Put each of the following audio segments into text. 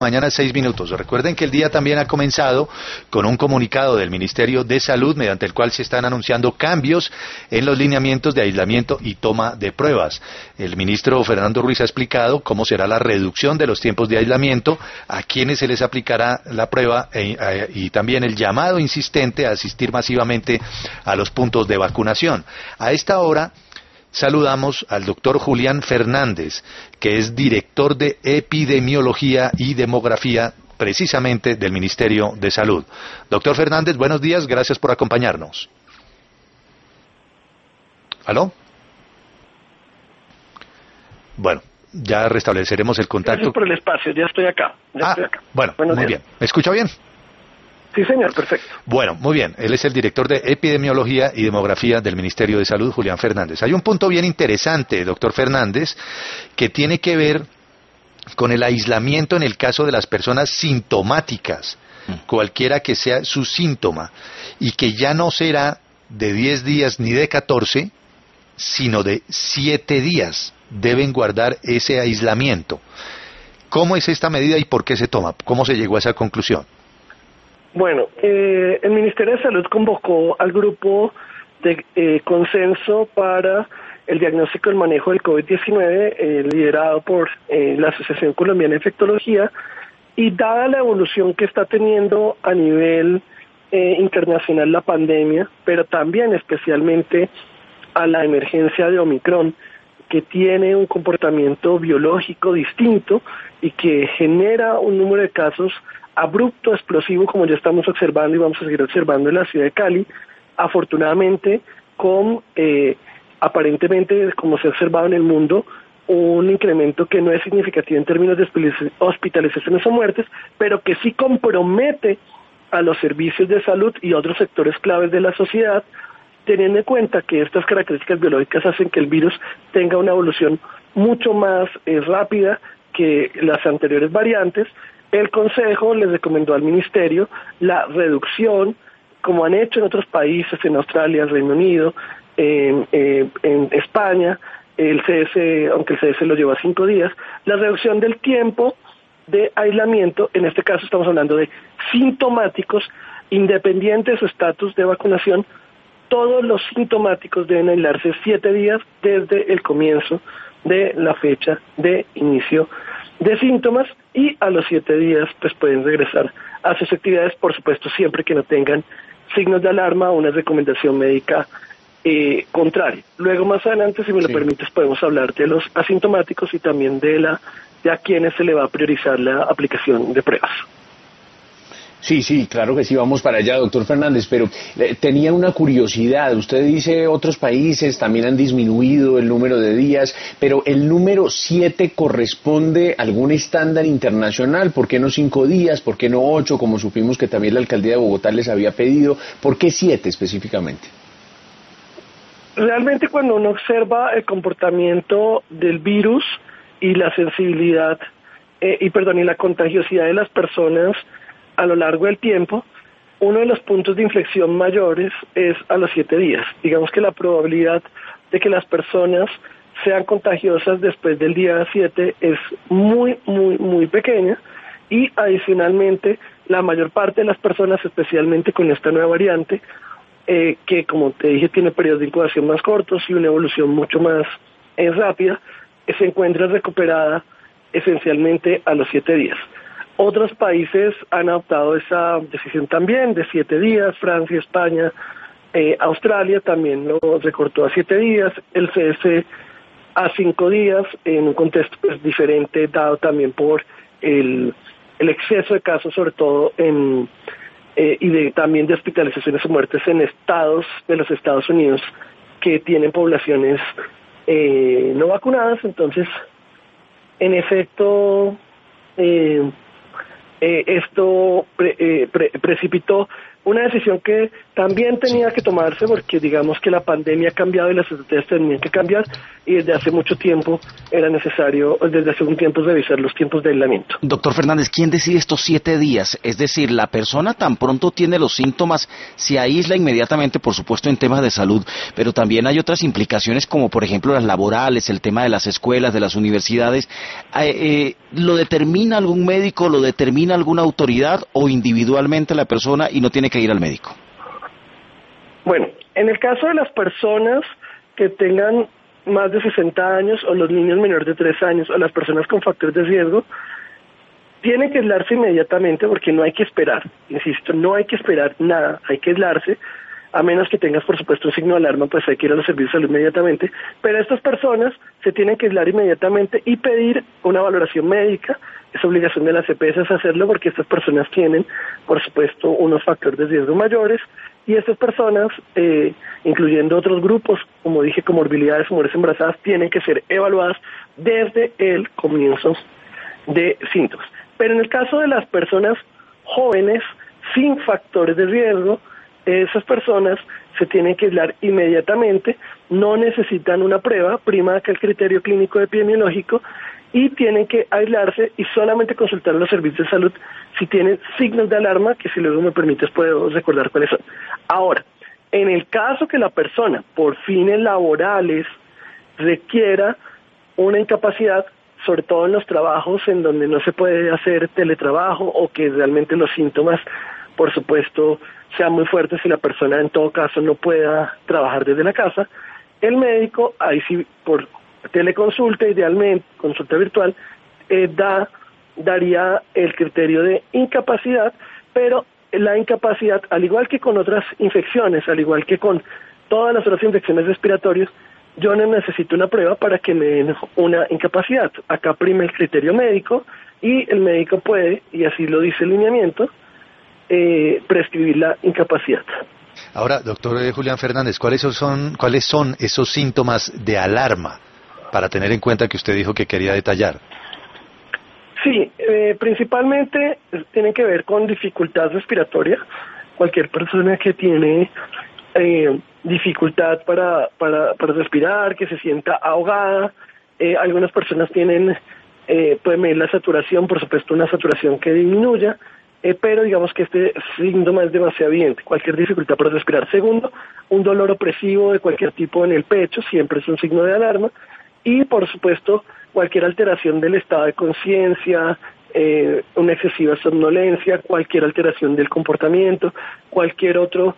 Mañana 6 minutos. Recuerden que el día también ha comenzado con un comunicado del Ministerio de Salud mediante el cual se están anunciando cambios en los lineamientos de aislamiento y toma de pruebas. El ministro Fernando Ruiz ha explicado cómo será la reducción de los tiempos de aislamiento, a quienes se les aplicará la prueba y también el llamado insistente a asistir masivamente a los puntos de vacunación. A esta hora saludamos al doctor Julián Fernández, que es director de Epidemiología y Demografía, precisamente del Ministerio de Salud. Doctor Fernández, buenos días, gracias por acompañarnos. ¿Aló? Bueno, ya restableceremos el contacto. Gracias por el espacio, ya estoy acá. Bueno, buenos muy días. Bien. ¿Me escucha bien? Sí, señor, perfecto. Bueno, muy bien. Él es el director de Epidemiología y Demografía del Ministerio de Salud, Julián Fernández. Hay un punto bien interesante, doctor Fernández, que tiene que ver con el aislamiento en el caso de las personas sintomáticas, cualquiera que sea su síntoma, y que ya no será de 10 días ni de 14, sino de 7 días. Deben guardar ese aislamiento. ¿Cómo es esta medida y por qué se toma? ¿Cómo se llegó a esa conclusión? Bueno, el Ministerio de Salud convocó al grupo de consenso para el diagnóstico y el manejo del COVID-19, liderado por la Asociación Colombiana de Infectología, y dada la evolución que está teniendo a nivel internacional la pandemia, pero también especialmente a la emergencia de Omicron, que tiene un comportamiento biológico distinto y que genera un número de casos abrupto, explosivo, como ya estamos observando y vamos a seguir observando en la ciudad de Cali, afortunadamente con, aparentemente, como se ha observado en el mundo, un incremento que no es significativo en términos de hospitalizaciones o muertes, pero que sí compromete a los servicios de salud y otros sectores claves de la sociedad, teniendo en cuenta que estas características biológicas hacen que el virus tenga una evolución mucho más rápida que las anteriores variantes. El Consejo les recomendó al Ministerio la reducción, como han hecho en otros países, en Australia, el Reino Unido, en España, el CS, aunque el CS lo lleva a 5 días, la reducción del tiempo de aislamiento. En este caso estamos hablando de sintomáticos, independiente de su estatus de vacunación. Todos los sintomáticos deben aislarse 7 días desde el comienzo de la fecha de inicio de síntomas, y a los 7 días pues pueden regresar a sus actividades, por supuesto siempre que no tengan signos de alarma o una recomendación médica contraria. Luego más adelante, si me lo permites, podemos hablar de los asintomáticos y también de a quienes se le va a priorizar la aplicación de pruebas. Sí, claro que sí, vamos para allá, doctor Fernández, pero tenía una curiosidad. Usted dice otros países también han disminuido el número de días, pero el número 7 corresponde a algún estándar internacional. ¿Por qué no 5 días? ¿Por qué no 8, como supimos que también la alcaldía de Bogotá les había pedido? ¿Por qué 7 específicamente? Realmente cuando uno observa el comportamiento del virus y la sensibilidad, y la contagiosidad de las personas a lo largo del tiempo, uno de los puntos de inflexión mayores es a los 7 días. Digamos que la probabilidad de que las personas sean contagiosas después del día 7 es muy, muy, muy pequeña, y adicionalmente la mayor parte de las personas, especialmente con esta nueva variante, que como te dije tiene periodos de incubación más cortos y una evolución mucho más rápida, se encuentra recuperada esencialmente a los 7 días. Otros países han adoptado esa decisión también de 7 días, Francia, España, Australia también lo recortó a 7 días, el CS a 5 días, en un contexto pues diferente, dado también por el exceso de casos, sobre todo también de hospitalizaciones o muertes en estados de los Estados Unidos que tienen poblaciones no vacunadas. Entonces, en efecto, esto precipitó una decisión que también tenía que tomarse porque digamos que la pandemia ha cambiado y las estrategias tenían que cambiar y desde hace mucho tiempo era necesario, desde hace un tiempo, revisar los tiempos de aislamiento. Doctor Fernández, ¿quién decide estos 7 días? Es decir, la persona tan pronto tiene los síntomas, se aísla inmediatamente, por supuesto, en temas de salud, pero también hay otras implicaciones como, por ejemplo, las laborales, el tema de las escuelas, de las universidades. ¿Lo determina algún médico, lo determina alguna autoridad o individualmente la persona y no tiene que ir al médico? Bueno, en el caso de las personas que tengan más de 60 años o los niños menores de 3 años o las personas con factores de riesgo, tienen que aislarse inmediatamente porque no hay que esperar, insisto, no hay que esperar nada, hay que aislarse, a menos que tengas por supuesto un signo de alarma, pues hay que ir a los servicios de salud inmediatamente, pero estas personas se tienen que aislar inmediatamente y pedir una valoración médica. Es obligación de las EPS hacerlo porque estas personas tienen, por supuesto, unos factores de riesgo mayores y estas personas, incluyendo otros grupos, como dije, comorbilidades, mujeres embarazadas, tienen que ser evaluadas desde el comienzo de síntomas. Pero en el caso de las personas jóvenes sin factores de riesgo, esas personas se tienen que aislar inmediatamente, no necesitan una prueba, prima que el criterio clínico epidemiológico, y tienen que aislarse y solamente consultar a los servicios de salud si tienen signos de alarma, que si luego me permites puedo recordar cuáles son. Ahora, en el caso que la persona por fines laborales requiera una incapacidad, sobre todo en los trabajos en donde no se puede hacer teletrabajo o que realmente los síntomas, por supuesto, sean muy fuertes y la persona en todo caso no pueda trabajar desde la casa, el médico, ahí sí por teleconsulta, idealmente, consulta virtual, daría el criterio de incapacidad, pero la incapacidad, al igual que con otras infecciones, al igual que con todas las otras infecciones respiratorias, yo no necesito una prueba para que me den una incapacidad. Acá prima el criterio médico y el médico puede, y así lo dice el lineamiento, prescribir la incapacidad. Ahora, doctor Julián Fernández, ¿cuáles son esos síntomas de alarma para tener en cuenta que usted dijo que quería detallar? Sí, principalmente tienen que ver con dificultad respiratoria. Cualquier persona que tiene dificultad para respirar, que se sienta ahogada, algunas personas pueden medir la saturación, por supuesto una saturación que disminuya, pero digamos que este síntoma es demasiado evidente, cualquier dificultad para respirar. Segundo, un dolor opresivo de cualquier tipo en el pecho, siempre es un signo de alarma, y por supuesto cualquier alteración del estado de conciencia, una excesiva somnolencia, cualquier alteración del comportamiento, cualquier otro,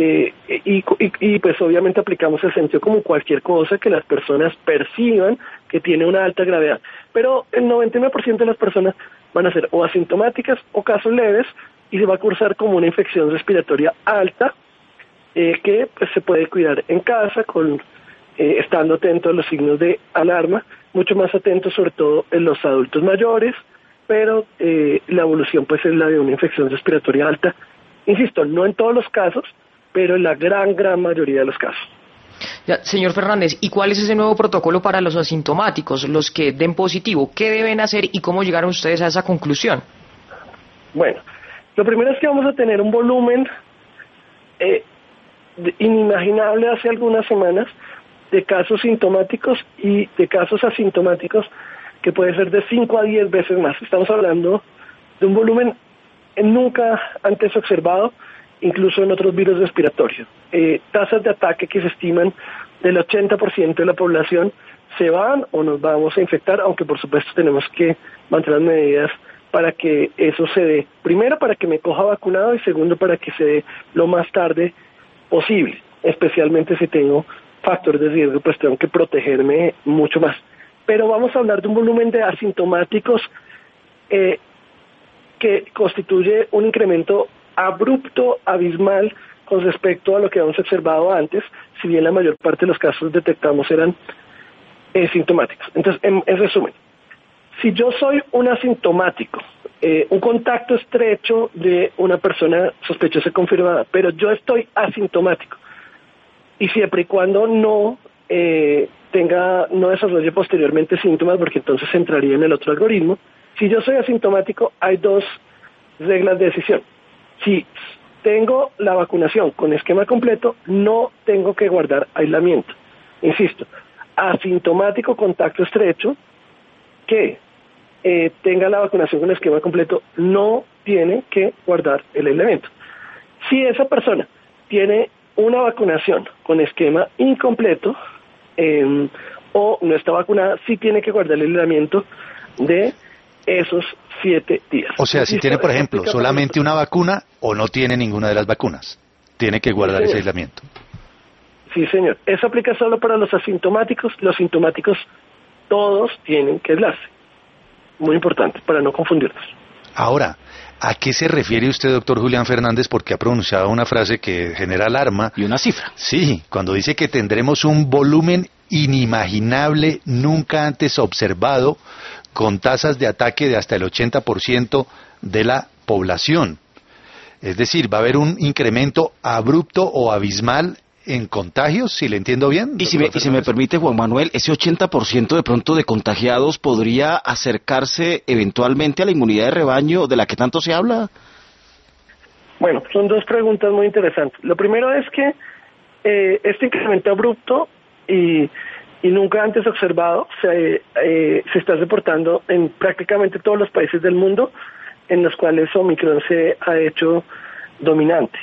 y pues obviamente aplicamos el sentido común, cualquier cosa que las personas perciban que tiene una alta gravedad. Pero el 99% de las personas van a ser o asintomáticas o casos leves y se va a cursar como una infección respiratoria alta que pues se puede cuidar en casa estando atento a los signos de alarma, mucho más atento sobre todo en los adultos mayores, pero la evolución pues es la de una infección respiratoria alta. Insisto, no en todos los casos, pero en la gran mayoría de los casos. Ya, señor Fernández, ¿y cuál es ese nuevo protocolo para los asintomáticos, los que den positivo? ¿Qué deben hacer y cómo llegaron ustedes a esa conclusión? Bueno, lo primero es que vamos a tener un volumen inimaginable hace algunas semanas de casos sintomáticos y de casos asintomáticos que puede ser de 5 a 10 veces más. Estamos hablando de un volumen nunca antes observado, incluso en otros virus respiratorios. Tasas de ataque que se estiman del 80% de la población se van o nos vamos a infectar, aunque por supuesto tenemos que mantener medidas para que eso se dé. Primero, para que me coja vacunado y segundo, para que se dé lo más tarde posible, especialmente si tengo factores de riesgo, pues tengo que protegerme mucho más. Pero vamos a hablar de un volumen de asintomáticos que constituye un incremento abrupto, abismal, con respecto a lo que habíamos observado antes, si bien la mayor parte de los casos detectamos eran sintomáticos. Entonces, en resumen, si yo soy un asintomático, un contacto estrecho de una persona sospechosa y confirmada, pero yo estoy asintomático, y siempre y cuando no desarrolle posteriormente síntomas, porque entonces entraría en el otro algoritmo. Si yo soy asintomático, hay dos reglas de decisión. Si tengo la vacunación con esquema completo, no tengo que guardar aislamiento. Insisto, asintomático contacto estrecho que tenga la vacunación con esquema completo no tiene que guardar el aislamiento. Si esa persona tiene una vacunación con esquema incompleto o no está vacunada, sí tiene que guardar el aislamiento de esos 7 días. O sea, si tiene, por ejemplo, solamente una vacuna o no tiene ninguna de las vacunas, tiene que guardar ese aislamiento. Sí, señor. Eso aplica solo para los asintomáticos. Los sintomáticos todos tienen que aislarse. Muy importante, para no confundirnos. Ahora, ¿a qué se refiere usted, doctor Julián Fernández? Porque ha pronunciado una frase que genera alarma. Y una cifra. Sí, cuando dice que tendremos un volumen inimaginable, nunca antes observado, con tasas de ataque de hasta el 80% de la población. Es decir, va a haber un incremento abrupto o abismal en contagios, si le entiendo bien. Y si me permite, Juan Manuel, ese 80% de pronto de contagiados podría acercarse eventualmente a la inmunidad de rebaño de la que tanto se habla. Bueno, son dos preguntas muy interesantes. Lo primero es que este incremento abrupto y nunca antes observado se está reportando en prácticamente todos los países del mundo en los cuales Omicron se ha hecho dominante.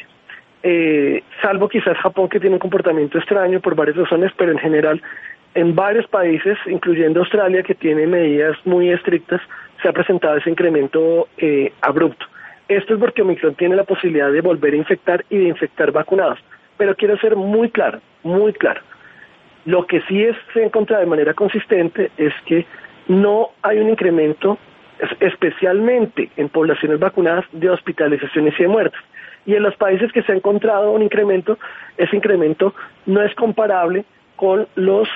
Salvo quizás Japón, que tiene un comportamiento extraño por varias razones, pero en general en varios países, incluyendo Australia, que tiene medidas muy estrictas, se ha presentado ese incremento abrupto. Esto es porque Omicron tiene la posibilidad de volver a infectar y de infectar vacunados. Pero quiero ser muy claro, muy claro. Lo que sí se encuentra de manera consistente es que no hay un incremento, especialmente en poblaciones vacunadas, de hospitalizaciones y de muertes. Y en los países que se ha encontrado un incremento, ese incremento no es comparable con los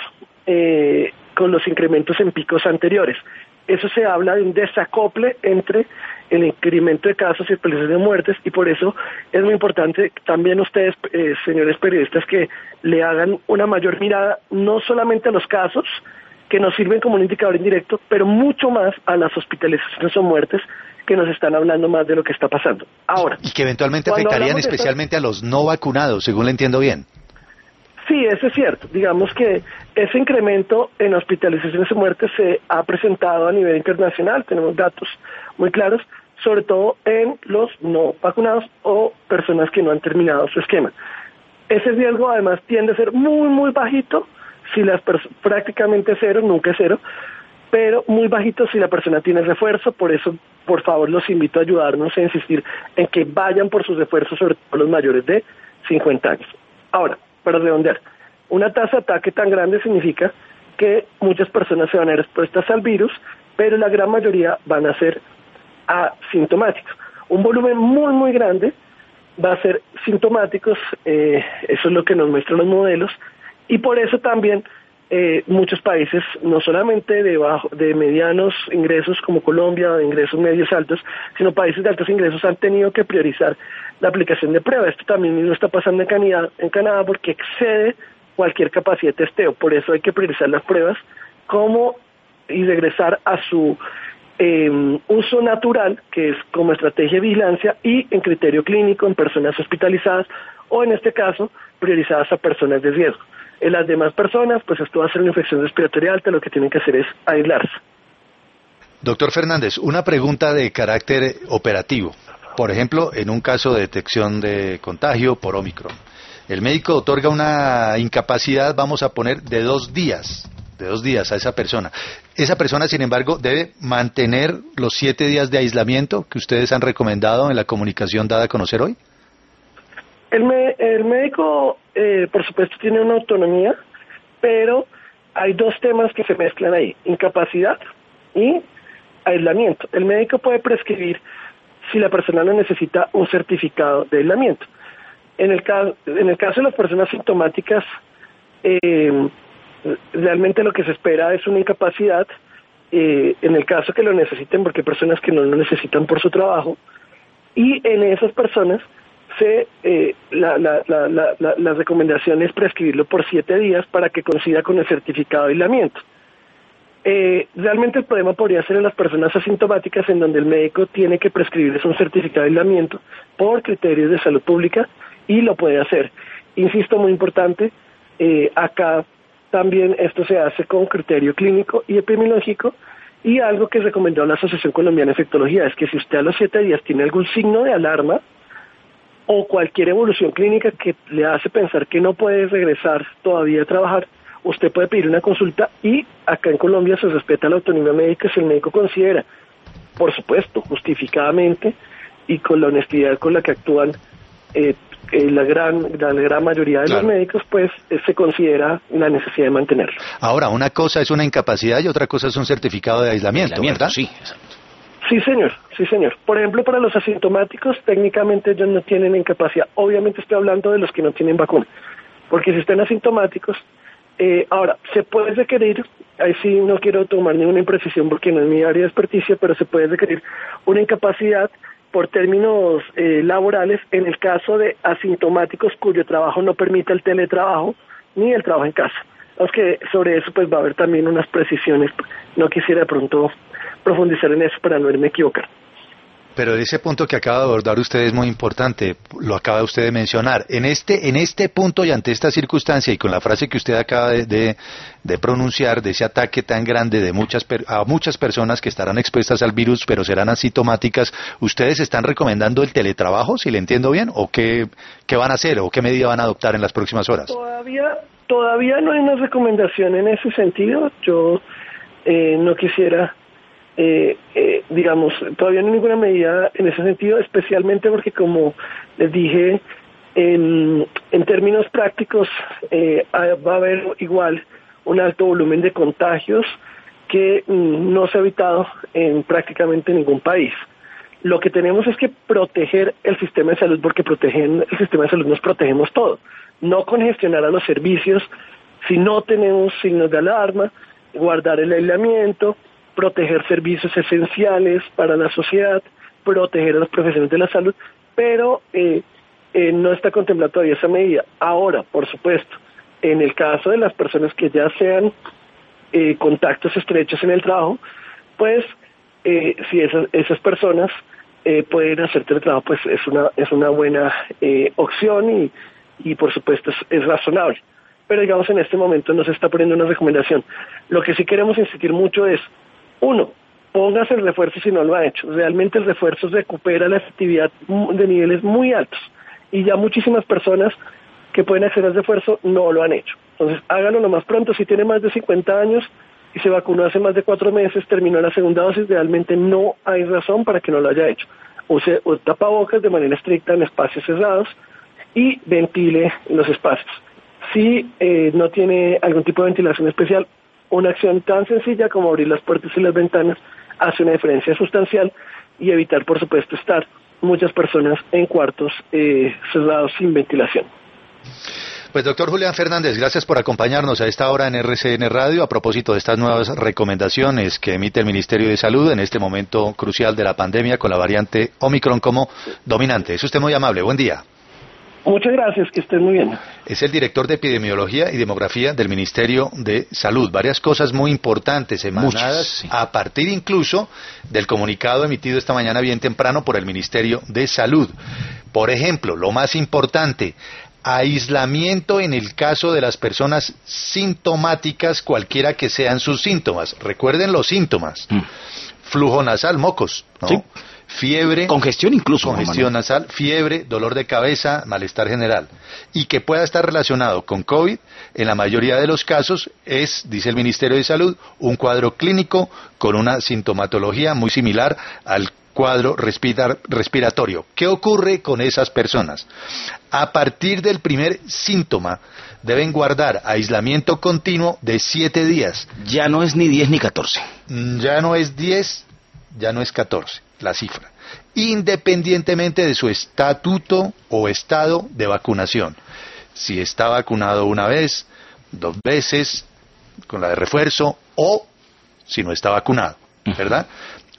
incrementos en picos anteriores. Eso se habla de un desacople entre el incremento de casos y el de muertes, y por eso es muy importante también ustedes, señores periodistas, que le hagan una mayor mirada no solamente a los casos, que nos sirven como un indicador indirecto, pero mucho más a las hospitalizaciones o muertes, que nos están hablando más de lo que está pasando. Ahora, y que eventualmente afectarían especialmente a los no vacunados, según le entiendo bien. Sí, eso es cierto. Digamos que ese incremento en hospitalizaciones y muertes se ha presentado a nivel internacional, tenemos datos muy claros, sobre todo en los no vacunados o personas que no han terminado su esquema. Ese riesgo además tiende a ser muy, muy bajito, si prácticamente cero, nunca es cero, pero muy bajito si la persona tiene refuerzo. Por eso, por favor, los invito a ayudarnos a insistir en que vayan por sus refuerzos, sobre todo los mayores de 50 años. Ahora, para redondear, una tasa de ataque tan grande significa que muchas personas se van a ver expuestas al virus, pero la gran mayoría van a ser asintomáticos. Un volumen muy, muy grande va a ser sintomáticos, eso es lo que nos muestran los modelos, y por eso también muchos países, no solamente de medianos ingresos como Colombia, de ingresos medios altos, sino países de altos ingresos han tenido que priorizar la aplicación de pruebas. Esto también mismo está pasando en Canadá porque excede cualquier capacidad de testeo. Por eso hay que priorizar las pruebas y regresar a su uso natural, que es como estrategia de vigilancia, y en criterio clínico en personas hospitalizadas o, en este caso, priorizadas a personas de riesgo. En las demás personas, pues esto va a ser una infección respiratoria alta, lo que tienen que hacer es aislarse. Doctor Fernández, una pregunta de carácter operativo. Por ejemplo, en un caso de detección de contagio por Omicron, el médico otorga una incapacidad, vamos a poner, de 2 días a esa persona. Esa persona, sin embargo, debe mantener los 7 días de aislamiento que ustedes han recomendado en la comunicación dada a conocer hoy. El médico, por supuesto, tiene una autonomía, pero hay 2 temas que se mezclan ahí: incapacidad y aislamiento. El médico puede prescribir, si la persona no necesita, un certificado de aislamiento. En el caso de las personas sintomáticas, realmente lo que se espera es una incapacidad, en el caso que lo necesiten, porque hay personas que no lo necesitan por su trabajo, y en esas personas la recomendación es prescribirlo por 7 días para que coincida con el certificado de aislamiento. Realmente el problema podría ser en las personas asintomáticas, en donde el médico tiene que prescribirles un certificado de aislamiento por criterios de salud pública, y lo puede hacer. Insisto, muy importante, acá también esto se hace con criterio clínico y epidemiológico, y algo que recomendó la Asociación Colombiana de Infectología es que si usted a los 7 días tiene algún signo de alarma o cualquier evolución clínica que le hace pensar que no puede regresar todavía a trabajar, usted puede pedir una consulta, y acá en Colombia se respeta la autonomía médica si el médico considera, por supuesto, justificadamente y con la honestidad con la que actúan la gran mayoría de los médicos, pues se considera la necesidad de mantenerlo. Ahora, una cosa es una incapacidad y otra cosa es un certificado de aislamiento, ¿verdad? Sí, exacto. Sí, señor. Por ejemplo, para los asintomáticos, técnicamente ellos no tienen incapacidad. Obviamente estoy hablando de los que no tienen vacuna, porque si están asintomáticos, ahora, se puede requerir, ahí sí no quiero tomar ninguna imprecisión porque no es mi área de experticia, pero se puede requerir una incapacidad por términos laborales en el caso de asintomáticos cuyo trabajo no permita el teletrabajo ni el trabajo en casa. Aunque sobre eso pues va a haber también unas precisiones. No quisiera de pronto profundizar en eso para no irme a equivocar. Pero ese punto que acaba de abordar usted es muy importante, lo acaba usted de mencionar. En este punto y ante esta circunstancia, y con la frase que usted acaba de pronunciar, de ese ataque tan grande de a muchas personas que estarán expuestas al virus, pero serán asintomáticas, ¿ustedes están recomendando el teletrabajo, si le entiendo bien? ¿O qué van a hacer, o qué medida van a adoptar en las próximas horas? Todavía no hay una recomendación en ese sentido. Yo no quisiera... todavía no hay ninguna medida en ese sentido, especialmente porque, como les dije, en términos prácticos va a haber igual un alto volumen de contagios que no se ha evitado en prácticamente ningún país. Lo que tenemos es que proteger el sistema de salud, porque protegiendo el sistema de salud nos protegemos todo. No congestionar a los servicios si no tenemos signos de alarma, guardar el aislamiento, proteger servicios esenciales para la sociedad, proteger a los profesionales de la salud, pero no está contemplada todavía esa medida. Ahora, por supuesto, en el caso de las personas que ya sean contactos estrechos en el trabajo, pues si esas personas pueden hacer teletrabajo, pues es una buena opción y por supuesto es razonable. Pero digamos, en este momento no se está poniendo una recomendación. Lo que sí queremos insistir mucho es: 1, póngase el refuerzo si no lo ha hecho. Realmente el refuerzo recupera la efectividad de niveles muy altos, y ya muchísimas personas que pueden acceder al refuerzo no lo han hecho. Entonces, hágalo lo más pronto. Si tiene más de 50 años y se vacunó hace más de 4 meses, terminó la segunda dosis, realmente no hay razón para que no lo haya hecho. Use tapabocas de manera estricta en espacios cerrados y ventile los espacios. Si no tiene algún tipo de ventilación especial, una acción tan sencilla como abrir las puertas y las ventanas hace una diferencia sustancial, y evitar, por supuesto, estar muchas personas en cuartos cerrados sin ventilación. Pues doctor Julián Fernández, gracias por acompañarnos a esta hora en RCN Radio a propósito de estas nuevas recomendaciones que emite el Ministerio de Salud en este momento crucial de la pandemia con la variante Omicron como dominante. Es usted muy amable, buen día. Muchas gracias, que estén muy bien. Es el director de Epidemiología y Demografía del Ministerio de Salud. Varias cosas muy importantes emanadas, sí, a partir incluso del comunicado emitido esta mañana bien temprano por el Ministerio de Salud. Por ejemplo, lo más importante: aislamiento en el caso de las personas sintomáticas, cualquiera que sean sus síntomas. Recuerden los síntomas: flujo nasal, mocos, ¿no? Sí. Fiebre, congestión incluso, congestión nasal, fiebre, dolor de cabeza, malestar general, y que pueda estar relacionado con COVID. En la mayoría de los casos es, dice el Ministerio de Salud, un cuadro clínico con una sintomatología muy similar al cuadro respiratorio. ¿Qué ocurre con esas personas? A partir del primer síntoma deben guardar aislamiento continuo de 7 días. Ya no es ni 10 ni 14. Ya no es 10, ya no es 14 la cifra, independientemente de su estatuto o estado de vacunación. Si está vacunado una vez, 2 veces, con la de refuerzo, o si no está vacunado, ¿verdad?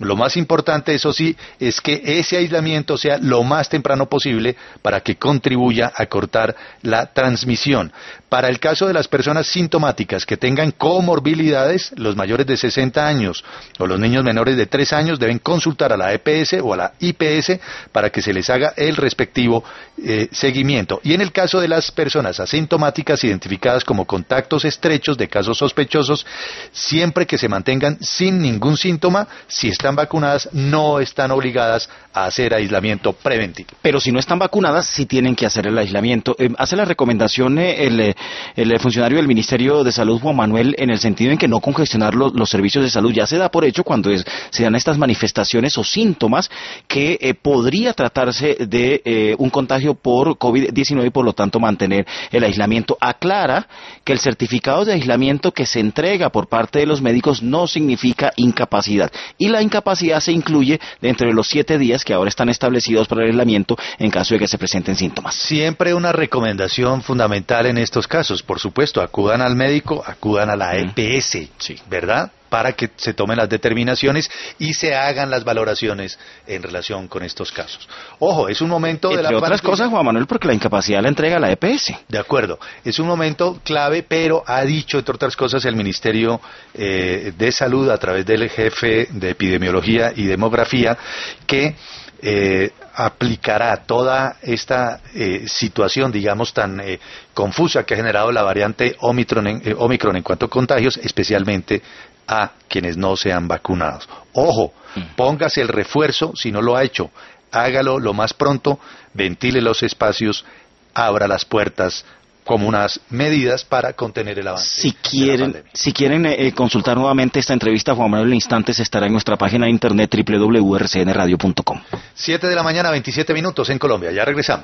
Lo más importante, eso sí, es que ese aislamiento sea lo más temprano posible para que contribuya a cortar la transmisión. Para el caso de las personas sintomáticas que tengan comorbilidades, los mayores de 60 años o los niños menores de 3 años deben consultar a la EPS o a la IPS para que se les haga el respectivo seguimiento. Y en el caso de las personas asintomáticas identificadas como contactos estrechos de casos sospechosos, siempre que se mantengan sin ningún síntoma, si están vacunadas, no están obligadas a hacer aislamiento preventivo. Pero si no están vacunadas, sí tienen que hacer el aislamiento. Hace la recomendación el funcionario del Ministerio de Salud, Juan Manuel, en el sentido en que no congestionar los servicios de salud. Ya se da por hecho cuando se dan estas manifestaciones o síntomas que podría tratarse de un contagio por COVID-19 y por lo tanto mantener el aislamiento. Aclara que el certificado de aislamiento que se entrega por parte de los médicos no significa incapacidad, y la incapacidad se incluye dentro de los 7 días que ahora están establecidos para el aislamiento en caso de que se presenten síntomas. Siempre una recomendación fundamental en estos casos, por supuesto, acudan al médico, acudan a la EPS, sí, ¿verdad?, para que se tomen las determinaciones y se hagan las valoraciones en relación con estos casos. Ojo, es un momento de la pandemia. Entre otras cosas, Juan Manuel, porque la incapacidad la entrega la EPS. De acuerdo, es un momento clave, pero ha dicho, entre otras cosas, el Ministerio de Salud, a través del jefe de Epidemiología y Demografía, que aplicará toda esta situación, digamos, tan confusa que ha generado la variante Omicron en cuanto a contagios, especialmente a quienes no sean vacunados. Ojo, póngase el refuerzo si no lo ha hecho, hágalo lo más pronto, ventile los espacios, abra las puertas, como unas medidas para contener el avance. Si quieren consultar nuevamente esta entrevista, Juan Manuel, en instantes estará en nuestra página de internet www.rcnradio.com. 7 de la mañana, 27 minutos en Colombia. Ya regresamos.